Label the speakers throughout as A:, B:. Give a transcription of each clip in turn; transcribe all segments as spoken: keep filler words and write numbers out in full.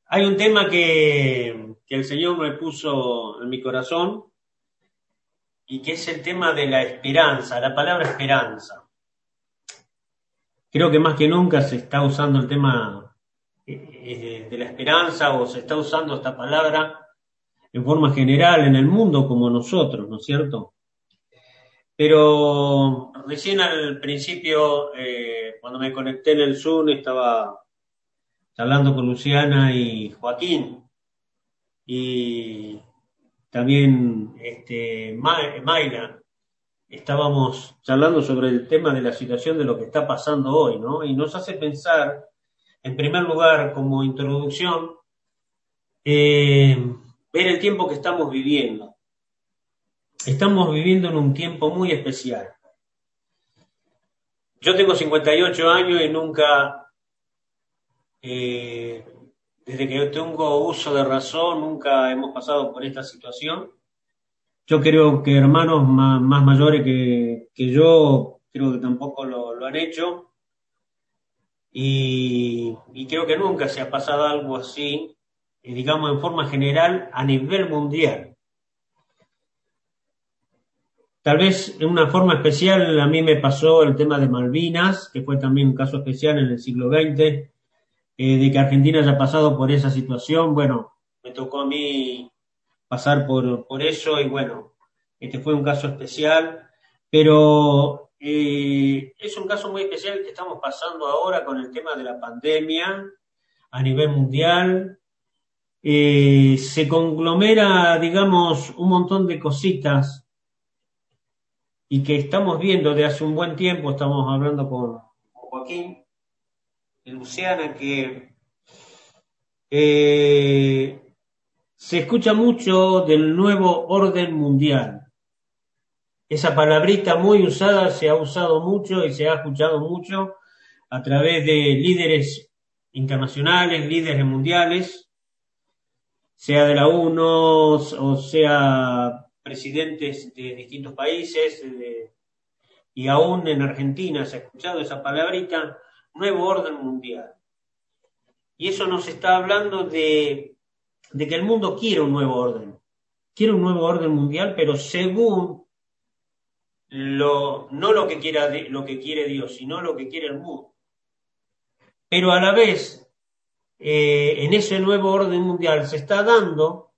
A: Hay un tema que, que el Señor me puso en mi corazón y que es el tema de la esperanza, la palabra esperanza. Creo que más que nunca se está usando el tema eh, de la esperanza o se está usando esta palabra en forma general en el mundo como nosotros, ¿no es cierto? Pero recién al principio, eh, cuando me conecté en el Zoom, estaba hablando con Luciana y Joaquín y también este, Ma- Mayra. Estábamos charlando sobre el tema de la situación de lo que está pasando hoy, ¿no? Y nos hace pensar, en primer lugar, como introducción, eh, ver el tiempo que estamos viviendo. Estamos viviendo en un tiempo muy especial. Yo tengo cincuenta y ocho años y nunca, eh, desde que tengo uso de razón, nunca hemos pasado por esta situación. Yo creo que hermanos más, más mayores que, que yo, creo que tampoco lo, lo han hecho. Y, y creo que nunca se ha pasado algo así, eh, digamos, en forma general a nivel mundial. Tal vez en una forma especial a mí me pasó el tema de Malvinas, que fue también un caso especial en el siglo veinte, eh, de que Argentina haya pasado por esa situación. Bueno, me tocó a mí pasar por, por eso y bueno, este fue un caso especial, pero eh, es un caso muy especial que estamos pasando ahora con el tema de la pandemia a nivel mundial. Eh, se conglomera, digamos, un montón de cositas y que estamos viendo de hace un buen tiempo. Estamos hablando con Joaquín y Luciana, que eh, se escucha mucho del nuevo orden mundial. Esa palabrita muy usada se ha usado mucho y se ha escuchado mucho a través de líderes internacionales, líderes mundiales, sea de la ONU o sea presidentes de distintos países, de, y aún en Argentina se ha escuchado esa palabrita, nuevo orden mundial. Y eso nos está hablando de, de que el mundo quiere un nuevo orden, quiere un nuevo orden mundial, pero según lo, no lo que, quiera, lo que quiere Dios, sino lo que quiere el mundo. Pero a la vez, eh, en ese nuevo orden mundial se está dando,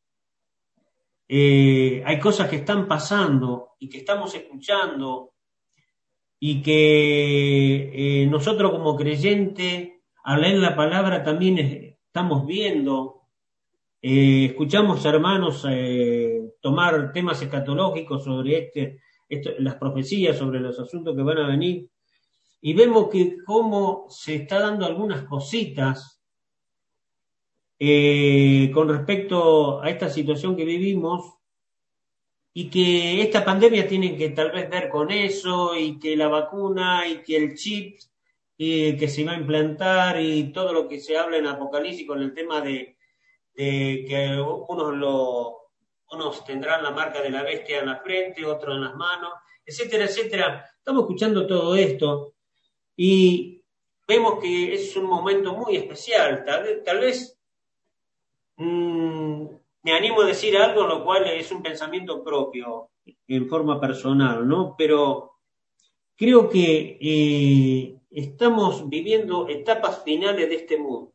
A: eh, hay cosas que están pasando y que estamos escuchando y que eh, nosotros como creyentes, al leer la palabra también estamos viendo, eh, escuchamos hermanos eh, tomar temas escatológicos sobre este, esto, las profecías, sobre los asuntos que van a venir, y vemos que cómo se está dando algunas cositas eh, con respecto a esta situación que vivimos, y que esta pandemia tiene que tal vez ver con eso, y que la vacuna, y que el chip eh, que se va a implantar, y todo lo que se habla en Apocalipsis con el tema de, de que unos, lo, unos tendrán la marca de la bestia en la frente, otros en las manos, etcétera, etcétera. Estamos escuchando todo esto y vemos que es un momento muy especial. Tal vez, tal vez mmm, me animo a decir algo, lo cual es un pensamiento propio, en forma personal, ¿no? Pero creo que eh, estamos viviendo etapas finales de este mundo.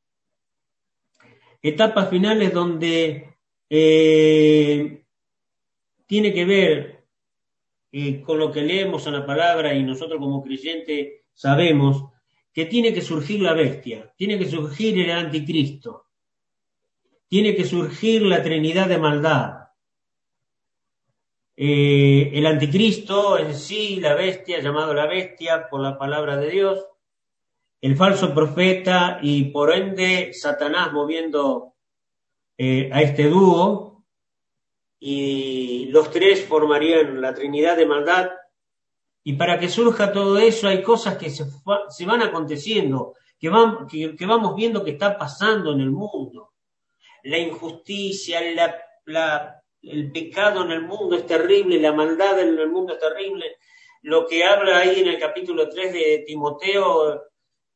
A: Etapas finales donde eh, tiene que ver eh, con lo que leemos en la palabra, y nosotros como creyentes sabemos que tiene que surgir la bestia, tiene que surgir el anticristo, tiene que surgir la trinidad de maldad. Eh, el anticristo en sí, la bestia, llamado la bestia por la palabra de Dios, el falso profeta y por ende Satanás moviendo eh, a este dúo, y los tres formarían la trinidad de maldad. Y para que surja todo eso hay cosas que se, se van aconteciendo, que, van, que, que vamos viendo que está pasando en el mundo. La injusticia, la, la, el pecado en el mundo es terrible, la maldad en el mundo es terrible. Lo que habla ahí en el capítulo tres de Timoteo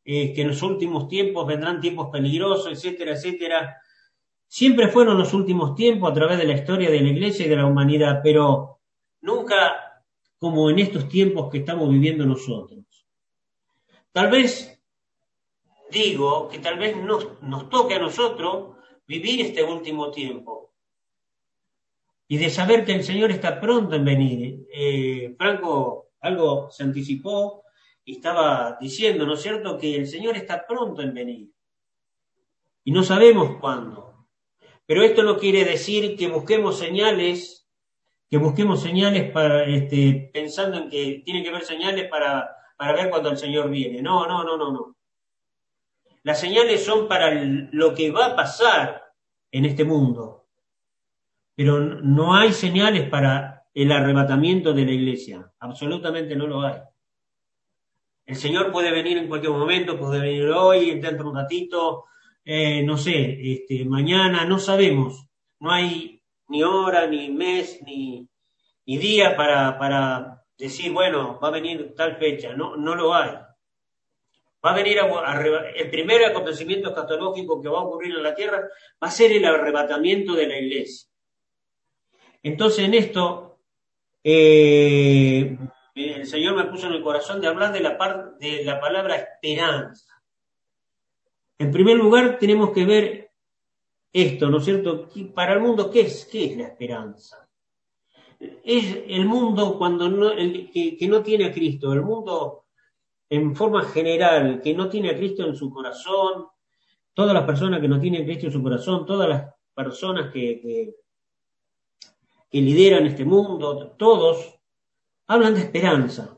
A: eh, que en los últimos tiempos vendrán tiempos peligrosos, etcétera, etcétera. Siempre fueron los últimos tiempos a través de la historia de la Iglesia y de la humanidad, pero nunca como en estos tiempos que estamos viviendo nosotros. Tal vez, digo, que tal vez nos, nos toque a nosotros vivir este último tiempo y de saber que el Señor está pronto en venir. Eh, Franco algo se anticipó y estaba diciendo, ¿no es cierto?, que el Señor está pronto en venir y no sabemos cuándo. Pero esto no quiere decir que busquemos señales, que busquemos señales para, este, pensando en que tiene que haber señales para, para ver cuando el Señor viene. No, no, no, no, no. Las señales son para el, lo que va a pasar en este mundo. Pero no hay señales para el arrebatamiento de la iglesia. Absolutamente no lo hay. El Señor puede venir en cualquier momento, puede venir hoy, dentro de un ratito, eh, no sé, este, mañana, no sabemos. No hay ni hora, ni mes, ni, ni día para, para decir, bueno, va a venir tal fecha. No, no lo hay. Va a venir a, a, el primer acontecimiento escatológico que va a ocurrir en la tierra va a ser el arrebatamiento de la iglesia. Entonces, en esto, eh, el Señor me puso en el corazón de hablar de la, par, de la palabra esperanza. En primer lugar, tenemos que ver esto, ¿no es cierto? Para el mundo, ¿qué es, qué es la esperanza? Es el mundo cuando no, el, que, que no tiene a Cristo, el mundo en forma general, que no tiene a Cristo en su corazón, todas las personas que no tienen a Cristo en su corazón, todas las personas que, que, que lideran este mundo, todos hablan de esperanza.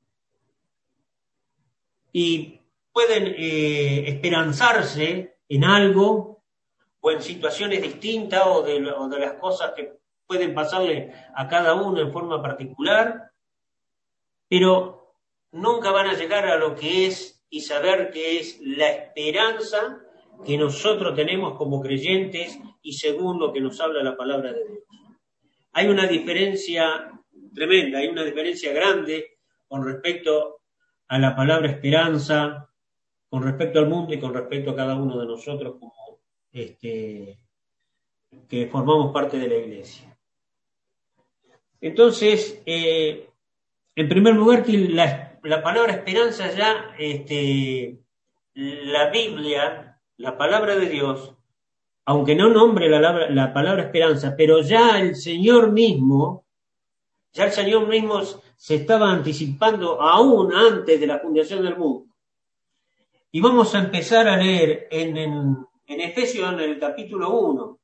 A: Y pueden eh, esperanzarse en algo o en situaciones distintas o de, o de las cosas que pueden pasarle a cada uno en forma particular, pero nunca van a llegar a lo que es y saber que es la esperanza que nosotros tenemos como creyentes y según lo que nos habla la palabra de Dios. Hay una diferencia tremenda, hay una diferencia grande con respecto a la palabra esperanza, con respecto al mundo y con respecto a cada uno de nosotros como este, que formamos parte de la iglesia. Entonces, eh, en primer lugar, que la, la palabra esperanza ya, este, la Biblia, la palabra de Dios, aunque no nombre la, la palabra esperanza, pero ya el Señor mismo, ya el Señor mismo se estaba anticipando aún antes de la fundación del mundo. Y vamos a empezar a leer en, en, en Efesios, en el capítulo uno.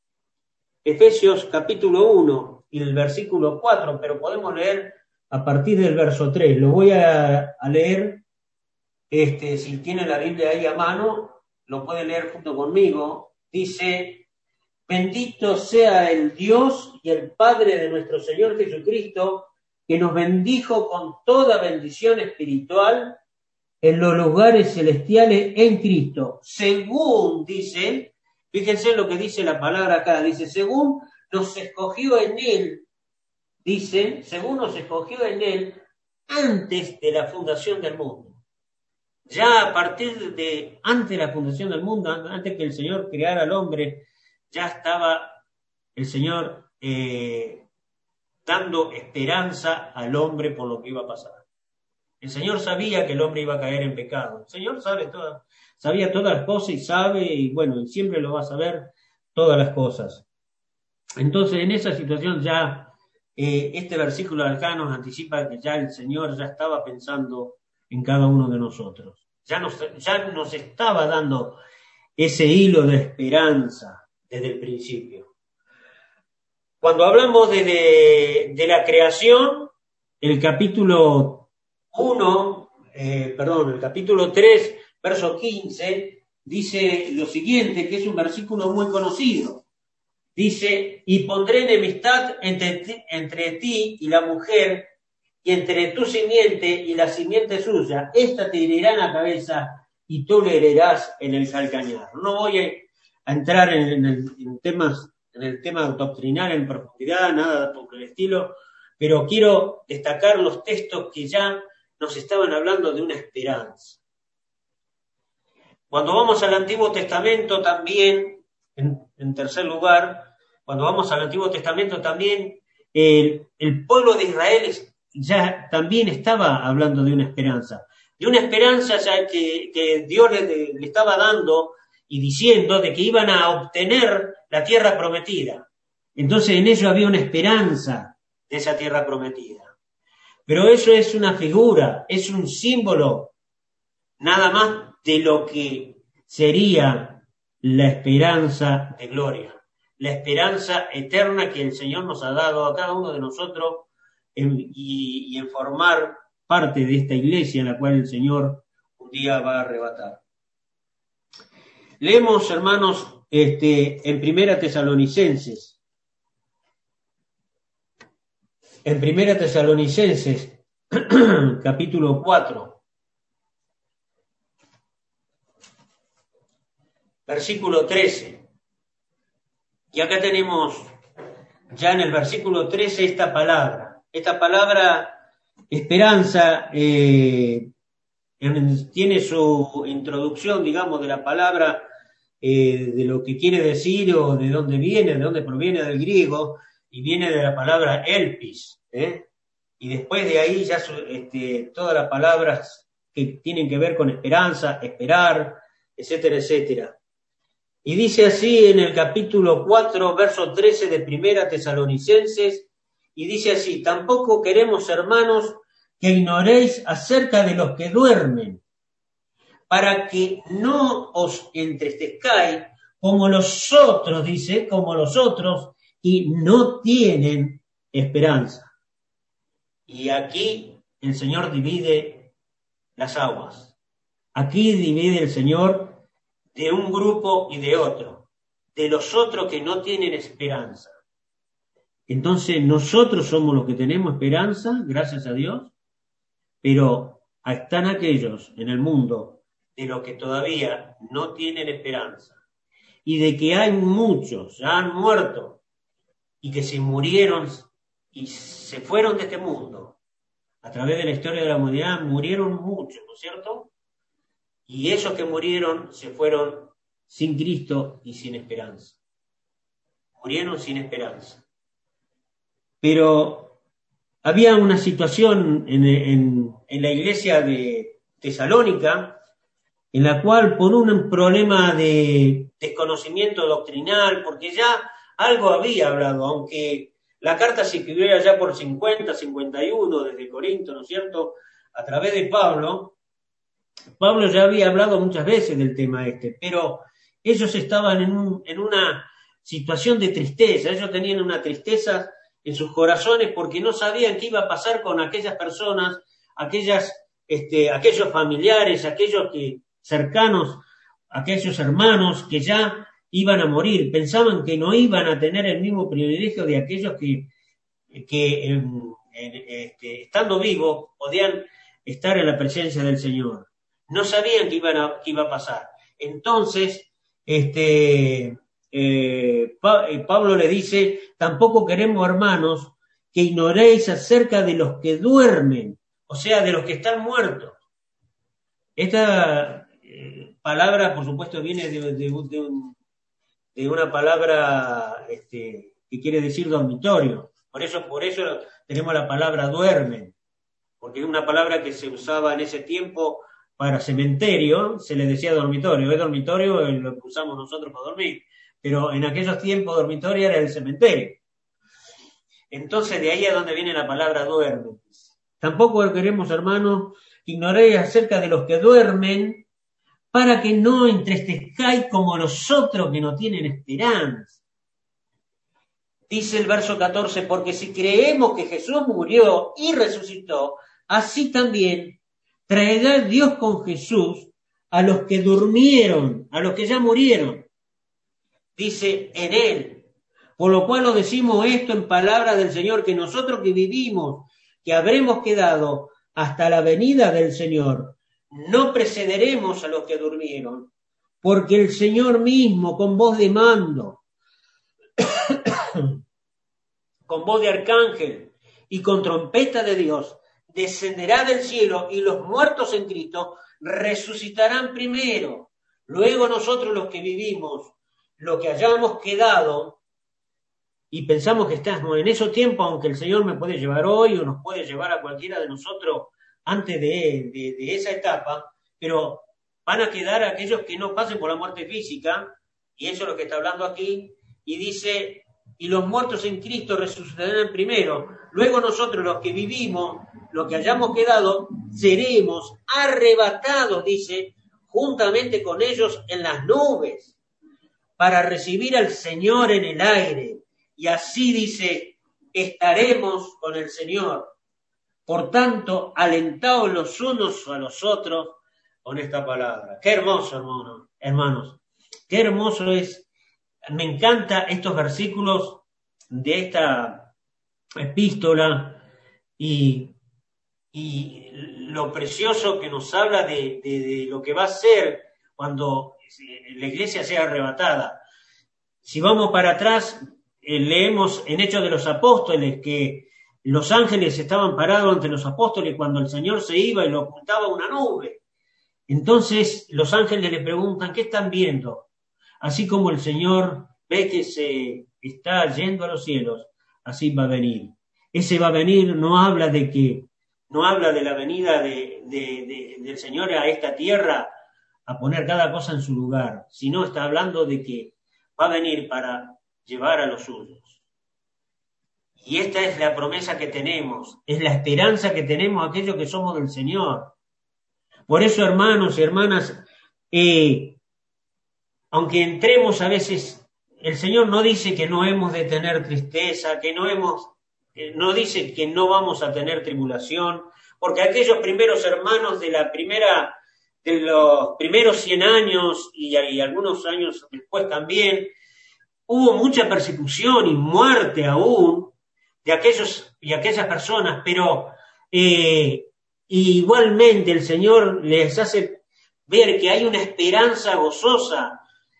A: Efesios capítulo uno y el versículo cuatro, pero podemos leer a partir del verso tres. Lo voy a, a leer, este, si tiene la Biblia ahí a mano, lo puede leer junto conmigo. Dice: bendito sea el Dios y el Padre de nuestro Señor Jesucristo, que nos bendijo con toda bendición espiritual en los lugares celestiales en Cristo, según, dice, fíjense lo que dice la palabra acá, dice, según nos escogió en Él, dice, según nos escogió en Él antes de la fundación del mundo. Ya a partir de, antes de la fundación del mundo, antes que el Señor creara al hombre, ya estaba el Señor eh, dando esperanza al hombre por lo que iba a pasar. El Señor sabía que el hombre iba a caer en pecado. El Señor sabe todas, sabía todas las cosas y sabe, y bueno, y siempre lo va a saber todas las cosas. Entonces, en esa situación ya, eh, este versículo de acá nos anticipa que ya el Señor ya estaba pensando en cada uno de nosotros. Ya nos, ya nos estaba dando ese hilo de esperanza desde el principio. Cuando hablamos de, de, de la creación, el capítulo uno, eh, perdón, el capítulo tres, verso quince, dice lo siguiente, que es un versículo muy conocido. Dice: y pondré enemistad entre ti, entre ti y la mujer, y entre tu simiente y la simiente suya. Esta te herirá en la cabeza y tú le herirás en el calcañar. No voy a entrar en, en, el, en, temas, en el tema doctrinal en profundidad, nada por el estilo, pero quiero destacar los textos que ya nos estaban hablando de una esperanza. Cuando vamos al Antiguo Testamento también, en, en tercer lugar, cuando vamos al Antiguo Testamento también, el, el pueblo de Israel ya también estaba hablando de una esperanza, de una esperanza ya que, que Dios le, le estaba dando y diciendo de que iban a obtener la tierra prometida. Entonces en ello había una esperanza de esa tierra prometida. Pero eso es una figura, es un símbolo, nada más de lo que sería la esperanza de gloria, la esperanza eterna que el Señor nos ha dado a cada uno de nosotros en, y, y en formar parte de esta iglesia en la cual el Señor un día va a arrebatar. Leemos, hermanos, este, en Primera Tesalonicenses, en Primera Tesalonicenses, capítulo cuatro, versículo trece. Y acá tenemos ya en el versículo trece esta palabra. Esta palabra esperanza eh, tiene su introducción, digamos, de la palabra, eh, de lo que quiere decir o de dónde viene, de dónde proviene del griego, y viene de la palabra elpis, ¿eh? Y después de ahí ya este, todas las palabras que tienen que ver con esperanza, esperar, etcétera, etcétera. Y dice así en el capítulo cuatro, verso trece de Primera Tesalonicenses, y dice así: tampoco queremos, hermanos, que ignoréis acerca de los que duermen, para que no os entristezcáis como los otros, dice, como los otros, y no tienen esperanza. Y aquí el Señor divide las aguas. Aquí divide el Señor de un grupo y de otro, de los otros que no tienen esperanza. Entonces nosotros somos los que tenemos esperanza, gracias a Dios, pero están aquellos en el mundo de los que todavía no tienen esperanza y de que hay muchos, ya han muerto y que se murieron y se fueron de este mundo. A través de la historia de la humanidad murieron muchos, ¿no es cierto? Y esos que murieron se fueron sin Cristo y sin esperanza. Murieron sin esperanza. Pero había una situación en, en, en la iglesia de Tesalónica en la cual por un problema de desconocimiento doctrinal, porque ya algo había hablado, aunque la carta se escribió ya por cincuenta, cincuenta y uno desde Corinto, ¿no es cierto?, a través de Pablo. Pablo ya había hablado muchas veces del tema este, pero ellos estaban en, un, en una situación de tristeza, ellos tenían una tristeza en sus corazones porque no sabían qué iba a pasar con aquellas personas, aquellas, este, aquellos familiares, aquellos que, cercanos, aquellos hermanos que ya iban a morir. Pensaban que no iban a tener el mismo privilegio de aquellos que, que en, en, este, estando vivos podían estar en la presencia del Señor. No sabían qué, iban a, qué iba a pasar. Entonces, este, eh, Pablo le dice: tampoco queremos, hermanos, que ignoréis acerca de los que duermen, o sea, de los que están muertos. Esta eh, palabra, por supuesto, viene de, de, de, un, de una palabra este, que quiere decir dormitorio. Por eso, por eso tenemos la palabra duermen, porque es una palabra que se usaba en ese tiempo para cementerio, se le decía dormitorio. Es dormitorio lo que usamos nosotros para dormir, pero en aquellos tiempos dormitorio era el cementerio. Entonces de ahí es donde viene la palabra duermen. Tampoco queremos, hermanos, ignoréis acerca de los que duermen, para que no entristezcáis como los otros que no tienen esperanza. Dice el verso catorce: porque si creemos que Jesús murió y resucitó, así también traerá Dios con Jesús a los que durmieron, a los que ya murieron. Dice: en él. Por lo cual os decimos esto en palabra del Señor, que nosotros que vivimos, que habremos quedado hasta la venida del Señor, no precederemos a los que durmieron, porque el Señor mismo, con voz de mando, con voz de arcángel y con trompeta de Dios, descenderá del cielo, y los muertos en Cristo resucitarán primero. Luego nosotros los que vivimos, lo que hayamos quedado, y pensamos que estamos en esos tiempos, aunque el Señor me puede llevar hoy o nos puede llevar a cualquiera de nosotros antes de, de, de esa etapa, pero van a quedar aquellos que no pasen por la muerte física, y eso es lo que está hablando aquí, y dice, y los muertos en Cristo resucitarán primero, luego nosotros los que vivimos, los que hayamos quedado, seremos arrebatados, dice, juntamente con ellos en las nubes, para recibir al Señor en el aire. Y así dice, estaremos con el Señor. Por tanto, alentaos los unos a los otros con esta palabra. Qué hermoso, hermano, hermanos. Qué hermoso es. Me encantan estos versículos de esta epístola y, y lo precioso que nos habla de, de, de lo que va a ser cuando la iglesia sea arrebatada. Si vamos para atrás, eh, leemos en Hechos de los Apóstoles que los ángeles estaban parados ante los apóstoles cuando el Señor se iba y lo ocultaba una nube. Entonces los ángeles le preguntan, ¿qué están viendo? Así como el Señor ve que se está yendo a los cielos, así va a venir. Ese va a venir no habla de que, no habla de la venida de, de, de, del Señor a esta tierra a poner cada cosa en su lugar, sino está hablando de que va a venir para llevar a los suyos. Y esta es la promesa que tenemos, es la esperanza que tenemos aquellos que somos del Señor. Por eso, hermanos y hermanas, eh, aunque entremos a veces, el Señor no dice que no hemos de tener tristeza, que no hemos, eh, no dice que no vamos a tener tribulación, porque aquellos primeros hermanos de la primera, de los primeros cien años y, y algunos años después también, hubo mucha persecución y muerte aún de aquellos y aquellas personas, pero eh, igualmente el Señor les hace ver que hay una esperanza gozosa,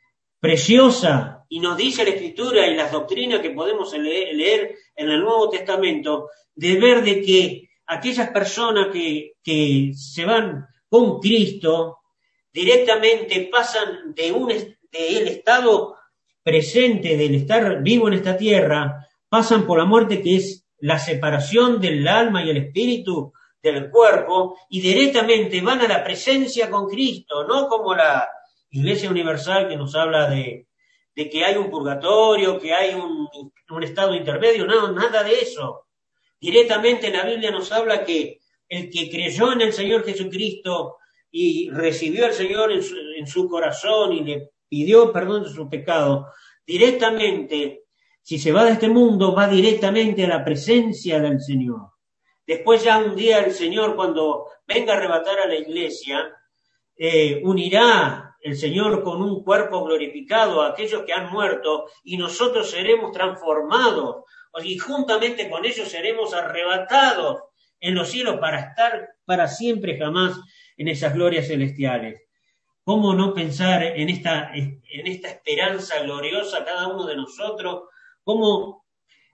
A: preciosa, y nos dice la Escritura y las doctrinas que podemos leer, leer en el Nuevo Testamento, de ver de que aquellas personas que, que se van con Cristo directamente pasan de un de el estado presente del estar vivo en esta tierra, pasan por la muerte que es la separación del alma y el espíritu del cuerpo y directamente van a la presencia con Cristo, no como la Iglesia Universal que nos habla de, de que hay un purgatorio, que hay un, un estado intermedio, no, nada de eso. Directamente la Biblia nos habla que el que creyó en el Señor Jesucristo y recibió al Señor en su, en su corazón y le pidió perdón de sus pecados, directamente, si se va de este mundo, va directamente a la presencia del Señor. Después ya un día el Señor, cuando venga a arrebatar a la iglesia, eh, unirá el Señor con un cuerpo glorificado a aquellos que han muerto y nosotros seremos transformados y juntamente con ellos seremos arrebatados en los cielos para estar para siempre jamás en esas glorias celestiales. ¿Cómo no pensar en esta, en esta esperanza gloriosa cada uno de nosotros? ¿Cómo,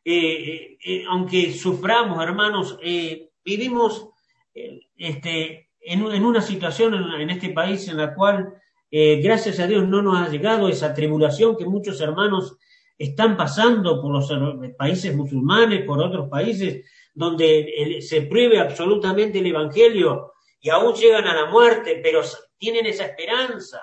A: eh, eh, aunque suframos, hermanos, eh, vivimos eh, este, en, en una situación en, en este país en la cual, eh, gracias a Dios, no nos ha llegado esa tribulación que muchos hermanos están pasando por los países musulmanes, por otros países, donde el, se prohíbe absolutamente el Evangelio y aún llegan a la muerte, pero tienen esa esperanza.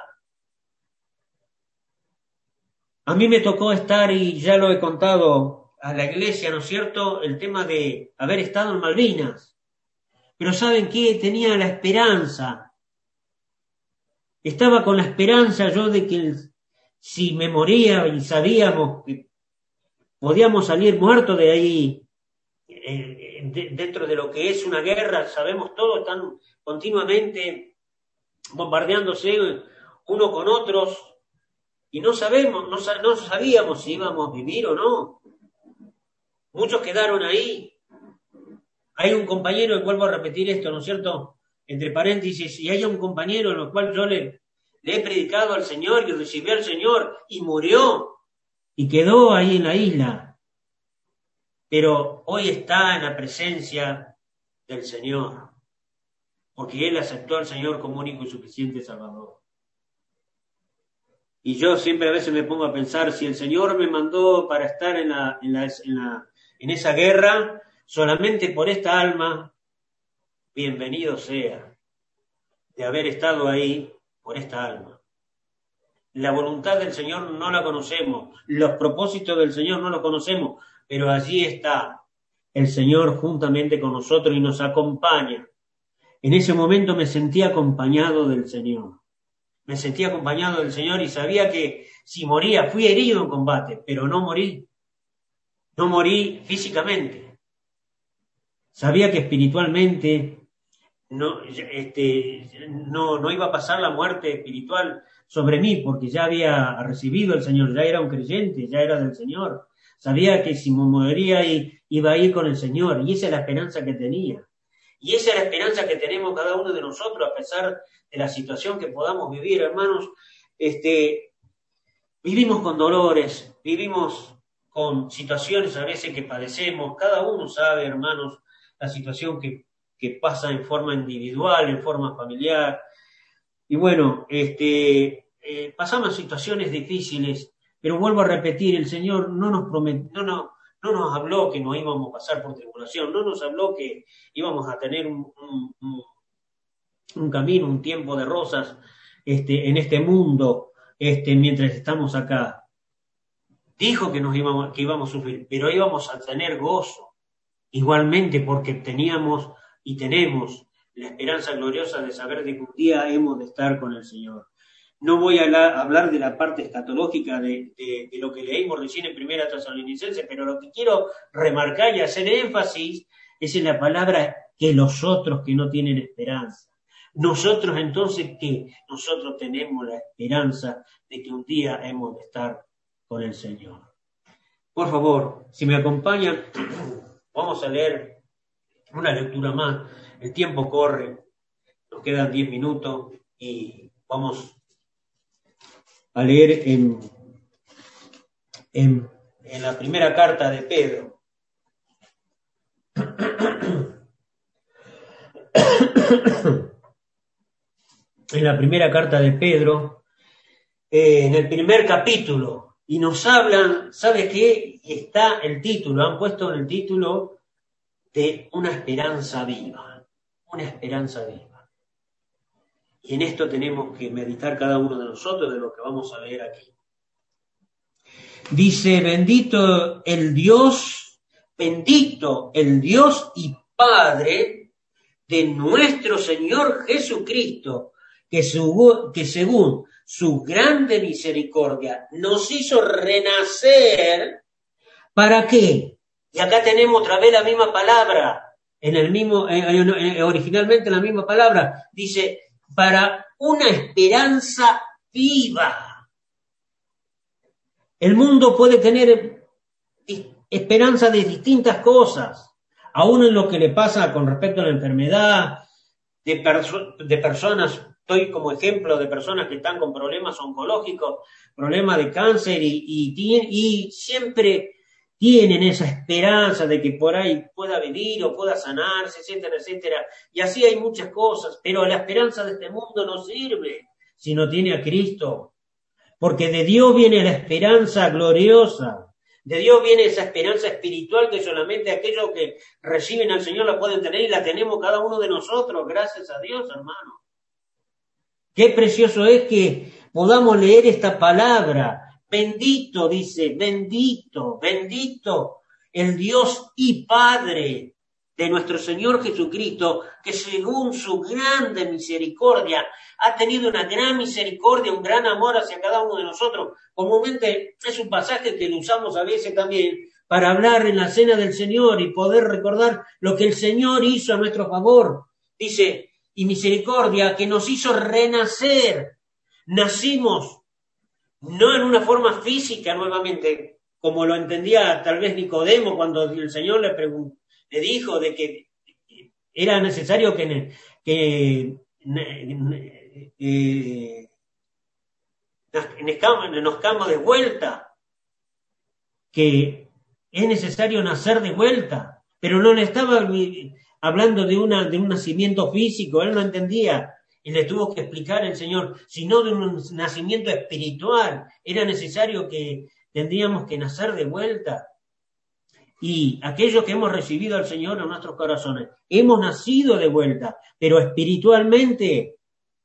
A: A mí me tocó estar, y ya lo he contado a la iglesia, ¿no es cierto?, el tema de haber estado en Malvinas. Pero ¿saben qué? Tenía la esperanza. Estaba con la esperanza yo de que el, si me moría y sabíamos que podíamos salir muertos de ahí, eh, de, dentro de lo que es una guerra, sabemos todos, están continuamente bombardeándose uno con otros y no sabemos, no, no sabíamos si íbamos a vivir o no. Muchos quedaron ahí. Hay un compañero, y vuelvo a repetir esto, ¿no es cierto?, entre paréntesis, y hay un compañero en el cual yo le, le he predicado al Señor y recibió al Señor y murió y quedó ahí en la isla. Pero hoy está en la presencia del Señor, porque él aceptó al Señor como único y suficiente Salvador. Y yo siempre a veces me pongo a pensar, si el Señor me mandó para estar en, la, en, la, en, la, en esa guerra, solamente por esta alma, bienvenido sea, de haber estado ahí por esta alma. La voluntad del Señor no la conocemos, los propósitos del Señor no los conocemos, pero allí está el Señor juntamente con nosotros y nos acompaña. En ese momento me sentí acompañado del Señor. Me sentí acompañado del Señor y sabía que si moría, fui herido en combate, pero no morí. No morí físicamente. Sabía que espiritualmente no, este, no, no iba a pasar la muerte espiritual sobre mí, porque ya había recibido el Señor, ya era un creyente, ya era del Señor. Sabía que si me moriría iba a ir con el Señor, y esa es la esperanza que tenía. Y esa es la esperanza que tenemos cada uno de nosotros, a pesar de la situación que podamos vivir, hermanos. Este, vivimos con dolores, vivimos con situaciones a veces que padecemos. Cada uno sabe, hermanos, la situación que, que pasa en forma individual, en forma familiar. Y bueno, este, eh, pasamos situaciones difíciles, pero vuelvo a repetir, el Señor no nos prometió, no, no, no nos habló que nos íbamos a pasar por tribulación, no nos habló que íbamos a tener un, un, un, un camino, un tiempo de rosas este, en este mundo este, mientras estamos acá. Dijo que, nos íbamos, que íbamos a sufrir, pero íbamos a tener gozo, igualmente porque teníamos y tenemos la esperanza gloriosa de saber de que un día hemos de estar con el Señor. No voy a la, hablar de la parte escatológica de, de, de lo que leímos recién en Primera Tesalonicenses, pero lo que quiero remarcar y hacer énfasis es en la palabra que los otros que no tienen esperanza. Nosotros entonces que nosotros tenemos la esperanza de que un día hemos de estar con el Señor. Por favor, si me acompañan, vamos a leer una lectura más. El tiempo corre, nos quedan diez minutos y vamos a leer en, en, en la primera carta de Pedro. En la primera carta de Pedro, eh, en el primer capítulo, y nos hablan, ¿sabe qué? Está el título, han puesto en el título de una esperanza viva, una esperanza viva. Y en esto tenemos que meditar cada uno de nosotros de lo que vamos a leer aquí. Dice, bendito el Dios, bendito el Dios y Padre de nuestro Señor Jesucristo, que, su, que según su grande misericordia nos hizo renacer. ¿Para qué? Y acá tenemos otra vez la misma palabra, en el mismo, eh, eh, originalmente la misma palabra, dice, para una esperanza viva. El mundo puede tener esperanza de distintas cosas, aún en lo que le pasa con respecto a la enfermedad, de, perso- de personas, estoy como ejemplo de personas que están con problemas oncológicos, problemas de cáncer y, y, y siempre tienen esa esperanza de que por ahí pueda vivir o pueda sanarse, etcétera, etcétera. Y así hay muchas cosas, pero la esperanza de este mundo no sirve si no tiene a Cristo. Porque de Dios viene la esperanza gloriosa. De Dios viene esa esperanza espiritual que solamente aquellos que reciben al Señor la pueden tener y la tenemos cada uno de nosotros, gracias a Dios, hermano. Qué precioso es que podamos leer esta palabra. Bendito, dice, bendito, bendito el Dios y Padre de nuestro Señor Jesucristo, que según su grande misericordia ha tenido una gran misericordia, un gran amor hacia cada uno de nosotros. Comúnmente es un pasaje que lo usamos a veces también para hablar en la cena del Señor y poder recordar lo que el Señor hizo a nuestro favor. Dice, y misericordia que nos hizo renacer. Nacimos no en una forma física nuevamente, como lo entendía tal vez Nicodemo cuando el Señor le, preguntó, le dijo de que era necesario que, que eh, nos camos de vuelta, que es necesario nacer de vuelta, pero no le estaba hablando de, una, de un nacimiento físico, él no entendía y le tuvo que explicar el Señor, sino de un nacimiento espiritual. Era necesario que tendríamos que nacer de vuelta. Y aquellos que hemos recibido al Señor en nuestros corazones, hemos nacido de vuelta, pero espiritualmente,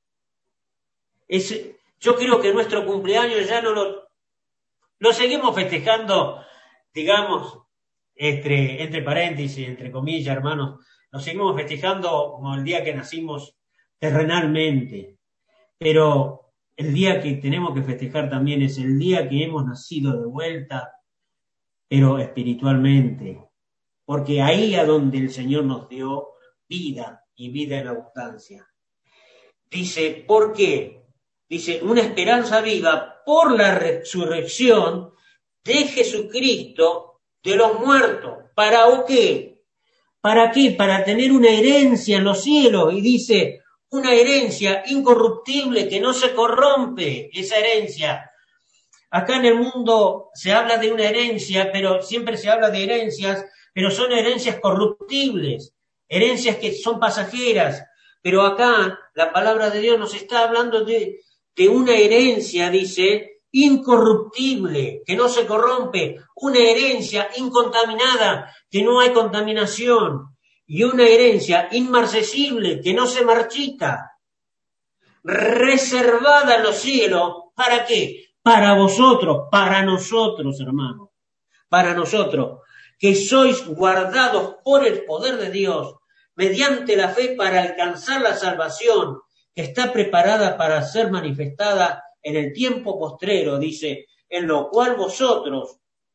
A: es, yo creo que nuestro cumpleaños ya no lo, lo seguimos festejando, digamos, entre, entre paréntesis, entre comillas, hermanos, lo seguimos festejando como el día que nacimos terrenalmente, pero el día que tenemos que festejar también es el día que hemos nacido de vuelta, pero espiritualmente, porque ahí a donde el Señor nos dio vida y vida en abundancia. Dice, ¿por qué? Dice, una esperanza viva por la resurrección de Jesucristo de los muertos. ¿Para qué? ¿Para qué? Para tener una herencia en los cielos. Y dice, una herencia incorruptible que no se corrompe, esa herencia. Acá en el mundo se habla de una herencia, pero siempre se habla de herencias, pero son herencias corruptibles, herencias que son pasajeras. Pero acá la palabra de Dios nos está hablando de, de una herencia, dice, incorruptible, que no se corrompe, una herencia incontaminada, que no hay contaminación, y una herencia inmarcesible, que no se marchita, reservada en los cielos. ¿Para qué? Para vosotros, para nosotros, hermanos, para nosotros, que sois guardados por el poder de Dios, mediante la fe para alcanzar la salvación, que está preparada para ser manifestada en el tiempo postrero, dice, en lo cual vosotros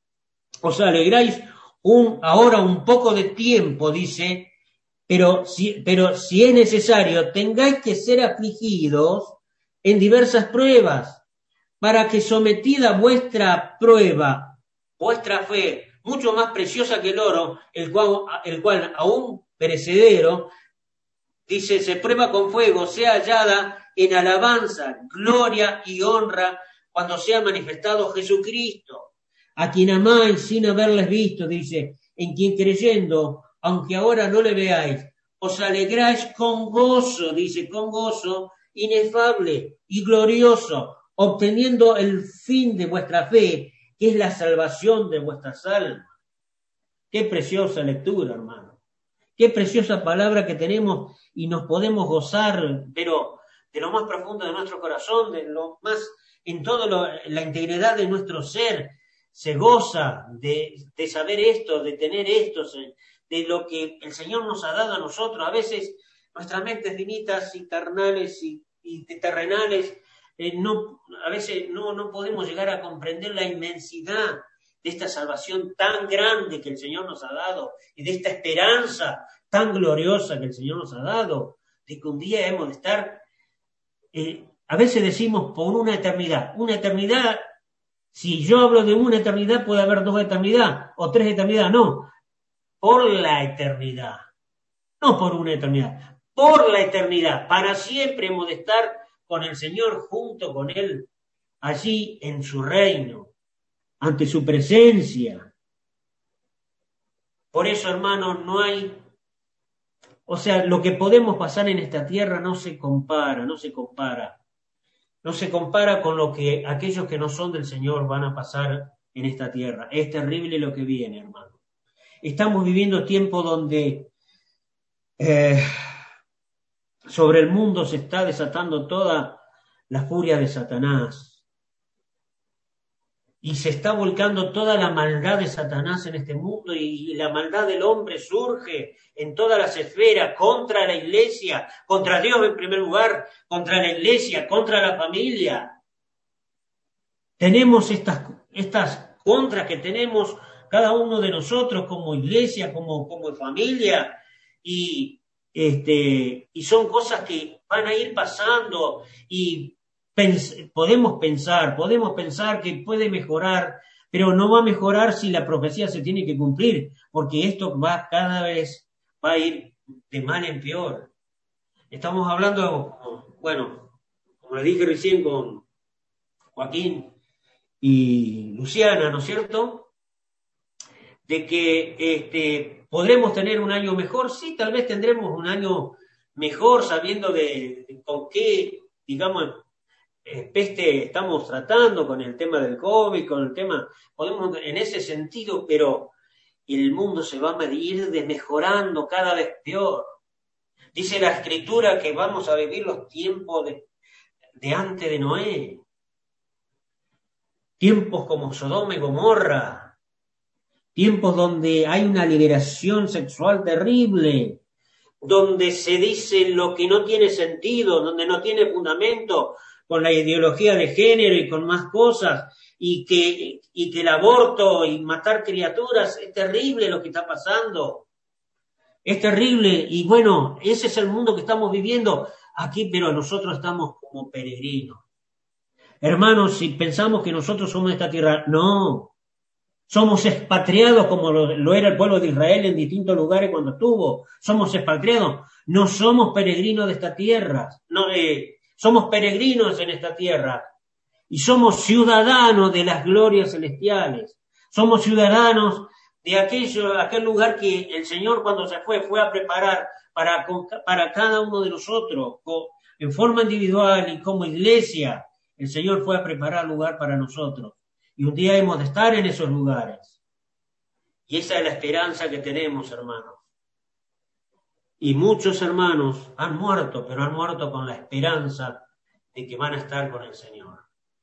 A: os alegráis un, ahora un poco de tiempo, dice, pero si, pero si es necesario, tengáis que ser afligidos en diversas pruebas, para que sometida vuestra prueba, vuestra fe, mucho más preciosa que el oro, el cual, el cual aún perecedero, dice, se prueba con fuego, sea hallada en alabanza, gloria y honra cuando sea manifestado Jesucristo, a quien amáis sin haberles visto, dice, en quien creyendo, aunque ahora no le veáis, os alegráis con gozo, dice, con gozo inefable y glorioso, obteniendo el fin de vuestra fe, que es la salvación de vuestras almas. Qué preciosa lectura, hermano. Qué preciosa palabra que tenemos y nos podemos gozar, pero de lo más profundo de nuestro corazón, de lo más, en toda la integridad de nuestro ser, se goza de, de saber esto, de tener esto, de lo que el Señor nos ha dado a nosotros. A veces nuestras mentes finitas y carnales y, y terrenales, Eh, no, a veces no, no podemos llegar a comprender la inmensidad de esta salvación tan grande que el Señor nos ha dado y de esta esperanza tan gloriosa que el Señor nos ha dado, de que un día hemos de estar, eh, a veces decimos por una eternidad, una eternidad, si yo hablo de una eternidad puede haber dos eternidades o tres eternidades, no, por la eternidad, no por una eternidad, por la eternidad, para siempre hemos de estar con el Señor, junto con Él, allí en su reino, ante su presencia. Por eso, hermanos, no hay, o sea, lo que podemos pasar en esta tierra no se compara, no se compara, no se compara con lo que aquellos que no son del Señor van a pasar en esta tierra. Es terrible lo que viene, hermano. Estamos viviendo tiempos donde eh, sobre el mundo se está desatando toda la furia de Satanás. Y se está volcando toda la maldad de Satanás en este mundo y la maldad del hombre surge en todas las esferas contra la iglesia, contra Dios en primer lugar, contra la iglesia, contra la familia. Tenemos estas, estas contras que tenemos cada uno de nosotros como iglesia, como, como familia y Este, y son cosas que van a ir pasando y pens- podemos pensar, podemos pensar que puede mejorar, pero no va a mejorar si la profecía se tiene que cumplir, porque esto va cada vez, va a ir de mal en peor. Estamos hablando, bueno, como le dije recién con Joaquín y Luciana, ¿no es cierto?, de que este, podremos tener un año mejor. Sí, tal vez tendremos un año mejor sabiendo de, de con qué, digamos, eh, peste estamos tratando, con el tema del COVID, con el tema, podemos en ese sentido, pero el mundo se va a medir desmejorando cada vez peor. Dice la Escritura que vamos a vivir los tiempos de, de antes de Noé. Tiempos como Sodoma y Gomorra. Tiempos donde hay una liberación sexual terrible. Donde se dice lo que no tiene sentido, donde no tiene fundamento, con la ideología de género y con más cosas. Y que, y que el aborto y matar criaturas, es terrible lo que está pasando. Es terrible, y bueno, ese es el mundo que estamos viviendo aquí, pero nosotros estamos como peregrinos. Hermanos, si pensamos que nosotros somos de esta tierra, no. Somos expatriados como lo, lo era el pueblo de Israel en distintos lugares cuando estuvo. Somos expatriados, no somos peregrinos de esta tierra. No, eh, somos peregrinos en esta tierra. Y somos ciudadanos de las glorias celestiales. Somos ciudadanos de aquello, aquel lugar que el Señor cuando se fue, fue a preparar para, para cada uno de nosotros, en forma individual y como iglesia. El Señor fue a preparar lugar para nosotros. Y un día hemos de estar en esos lugares. Y esa es la esperanza que tenemos, hermanos. Y muchos hermanos han muerto, pero han muerto con la esperanza de que van a estar con el Señor.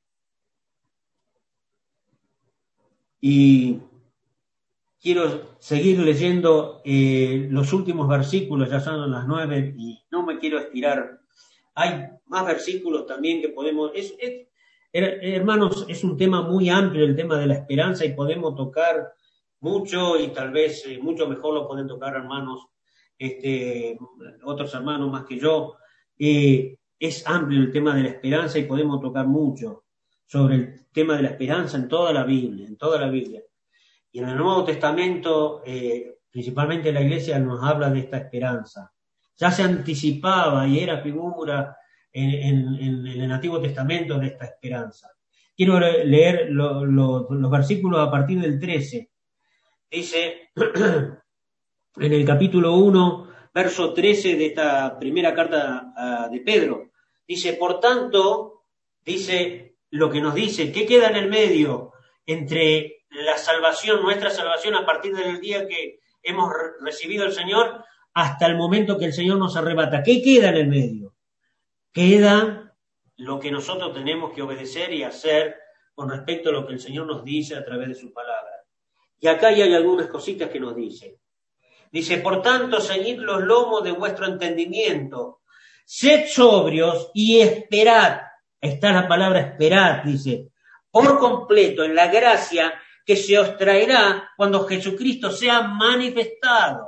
A: Y quiero seguir leyendo eh, los últimos versículos, ya son las nueve y no me quiero estirar. Hay más versículos también que podemos... Es, es, hermanos, es un tema muy amplio el tema de la esperanza y podemos tocar mucho y tal vez eh, mucho mejor lo pueden tocar hermanos, este, otros hermanos más que yo. Eh, es amplio el tema de la esperanza y podemos tocar mucho sobre el tema de la esperanza en toda la Biblia, en toda la Biblia. Y en el Nuevo Testamento, eh, principalmente la Iglesia nos habla de esta esperanza. Ya se anticipaba y era figura en, en, en el Antiguo Testamento de esta esperanza. Quiero leer lo, lo, los versículos a partir del trece. Dice, en el capítulo uno, verso trece de esta primera carta uh, de Pedro, dice, por tanto, dice lo que nos dice, ¿qué queda en el medio entre la salvación, nuestra salvación a partir del día que hemos re- recibido al Señor hasta el momento que el Señor nos arrebata? ¿Qué queda en el medio? Queda lo que nosotros tenemos que obedecer y hacer con respecto a lo que el Señor nos dice a través de su palabra. Y acá ya hay algunas cositas que nos dice. Dice, por tanto, ceñid los lomos de vuestro entendimiento, sed sobrios y esperad. Está la palabra esperad, dice, por completo en la gracia que se os traerá cuando Jesucristo sea manifestado.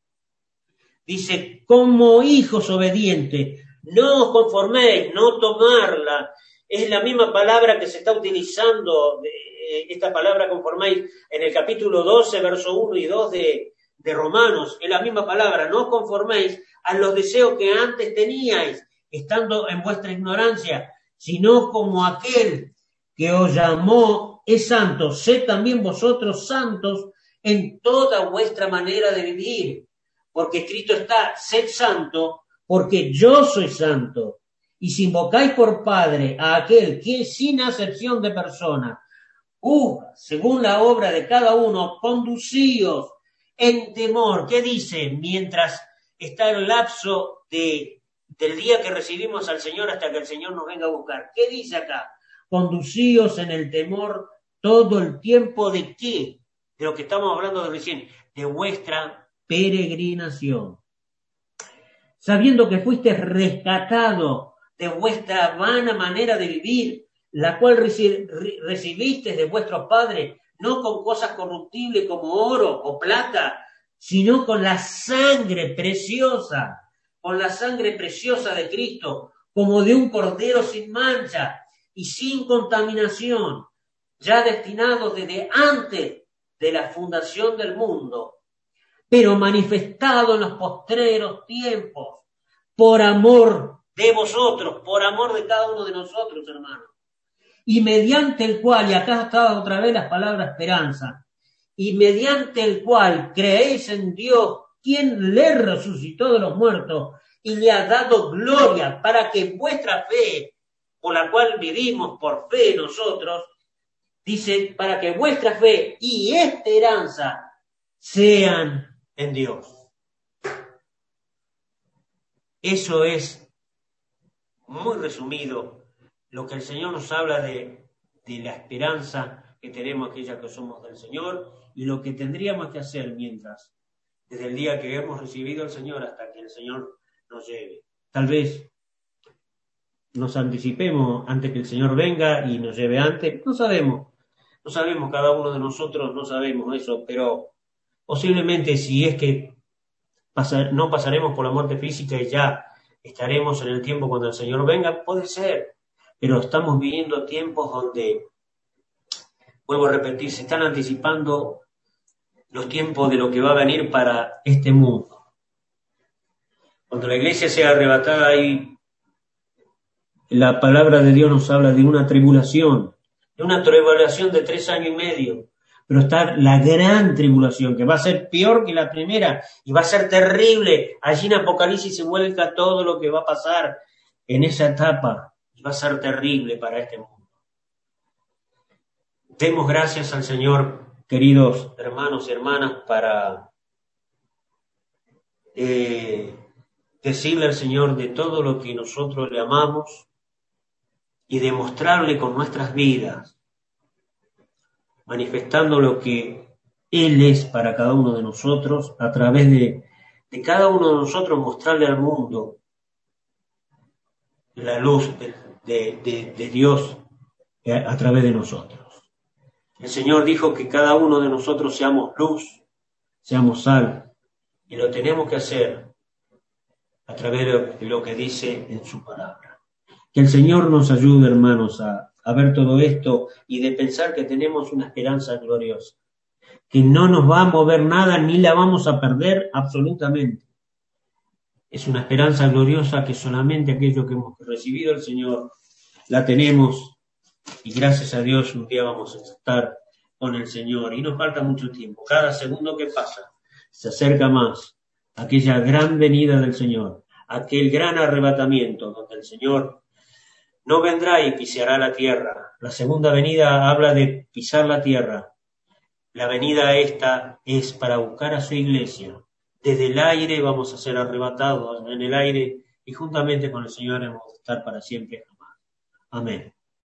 A: Dice, como hijos obedientes, no os conforméis, no tomarla. Es la misma palabra que se está utilizando, esta palabra conforméis, en el capítulo doce, verso uno y dos de, de Romanos. Es la misma palabra, no os conforméis a los deseos que antes teníais, estando en vuestra ignorancia, sino como aquel que os llamó es santo, sed también vosotros santos en toda vuestra manera de vivir. Porque escrito está, sed santo, porque yo soy santo. Y si invocáis por Padre a aquel que sin acepción de persona, uh, según la obra de cada uno, conducíos en temor. ¿Qué dice? Mientras está el lapso de, del día que recibimos al Señor hasta que el Señor nos venga a buscar. ¿Qué dice acá? Conducíos en el temor todo el tiempo de qué? De lo que estamos hablando de recién, de vuestra peregrinación. Sabiendo que fuiste rescatado de vuestra vana manera de vivir, la cual reci- recibiste de vuestros padres, no con cosas corruptibles como oro o plata, sino con la sangre preciosa, con la sangre preciosa de Cristo, como de un cordero sin mancha y sin contaminación, ya destinado desde antes de la fundación del mundo, pero manifestado en los postreros tiempos, por amor de vosotros, por amor de cada uno de nosotros, hermanos, y mediante el cual, y acá está otra vez las palabras esperanza, y mediante el cual creéis en Dios, quien le resucitó de los muertos, y le ha dado gloria para que vuestra fe, por la cual vivimos por fe nosotros, dice, para que vuestra fe y esperanza sean en Dios. Eso es, muy resumido, lo que el Señor nos habla de, de la esperanza que tenemos aquella que somos del Señor y lo que tendríamos que hacer mientras, desde el día que hemos recibido al Señor hasta que el Señor nos lleve. Tal vez nos anticipemos antes que el Señor venga y nos lleve antes, no sabemos, no sabemos, cada uno de nosotros no sabemos eso, pero posiblemente si es que pasa, no pasaremos por la muerte física y ya estaremos en el tiempo cuando el Señor venga, puede ser, pero estamos viviendo tiempos donde, vuelvo a repetir, se están anticipando los tiempos de lo que va a venir para este mundo. Cuando la iglesia sea arrebatada, ahí la palabra de Dios nos habla de una tribulación, de una tribulación de tres años y medio, pero está la gran tribulación, que va a ser peor que la primera, y va a ser terrible. Allí en Apocalipsis se vuelca todo lo que va a pasar en esa etapa, y va a ser terrible para este mundo. Demos gracias al Señor, queridos hermanos y hermanas, para eh, decirle al Señor de todo lo que nosotros le amamos y demostrarle con nuestras vidas, manifestando lo que Él es para cada uno de nosotros, a través de, de cada uno de nosotros mostrarle al mundo la luz de, de, de, de Dios a, a través de nosotros. El Señor dijo que cada uno de nosotros seamos luz, seamos sal, y lo tenemos que hacer a través de lo, de lo que dice en su palabra. Que el Señor nos ayude, hermanos, a, a ver todo esto y de pensar que tenemos una esperanza gloriosa, que no nos va a mover nada ni la vamos a perder absolutamente. Es una esperanza gloriosa que solamente aquellos que hemos recibido al Señor la tenemos, y gracias a Dios un día vamos a estar con el Señor. Y nos falta mucho tiempo. Cada segundo que pasa se acerca más a aquella gran venida del Señor, aquel gran arrebatamiento donde el Señor no vendrá y pisará la tierra. La segunda venida habla de pisar la tierra. La venida esta es para buscar a su iglesia. Desde el aire vamos a ser arrebatados en el aire y juntamente con el Señor hemos de estar para siempre jamás. Amén.